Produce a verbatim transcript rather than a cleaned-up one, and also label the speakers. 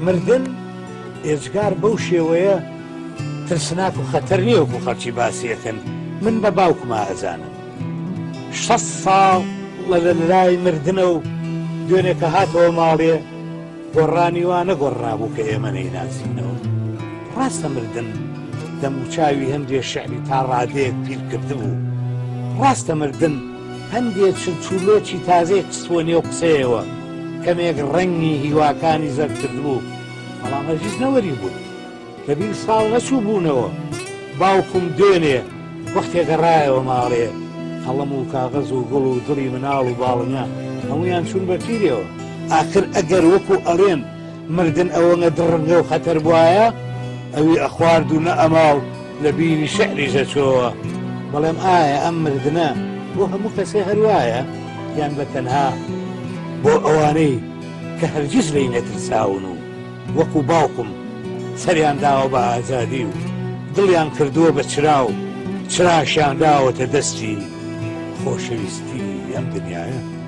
Speaker 1: مردن ئێجگار بەو شێوەیە ترسناک و خەتەر نییە وەکو خەڵکی باسیەکەن. من بە باوکما ئەزانم شەست ساڵ لە لای مردنە و دوێنێ کە هاتەوە ماڵێ گۆڕانی وانە گۆڕابوو کە ئێمە نەیناسینەوە. ڕاستە مردن دەم و چاوی هەندێ شعری تا ڕادەیەک پیر کردبوو. ڕاستە مردن هەندێک چلچولۆکی تازەیەک چستووە نێو قسەیەوە کەمێک ڕەنگی هیواکانی زەرد کردبوو. بەڵام هەرگیز نەوەری بوو لە بیر ساڵ نەچوو بوونەوە. باوکم دوێنێ وەختێک گەڕایەوە ماڵێ قەڵەم و کاغەز و گوڵ و دڵی مناڵ و باڵنیا هەمویان چوون بە پیرەوە. ئاخر ئەگەر وەکو ئەڵێن مردن ئەوەنە دڕنگە و خەتەر بواە ئەوی ئەخوارد و نە ئەماڵ لە بینی شعری ژەچۆوە. بەڵێم ئایا ئەم مردنە بۆ هەموو کەسێ هەروایە یان بە تەنها بۆ ئەوانەی کە هەرگیز لێی نەترساون و وەکو باوکم سەریان داوە بە ئازادی و دڵیان کردووە بە چرا و چراشیان داوەتە دەستی خۆشەویستی ئەم دنیاە.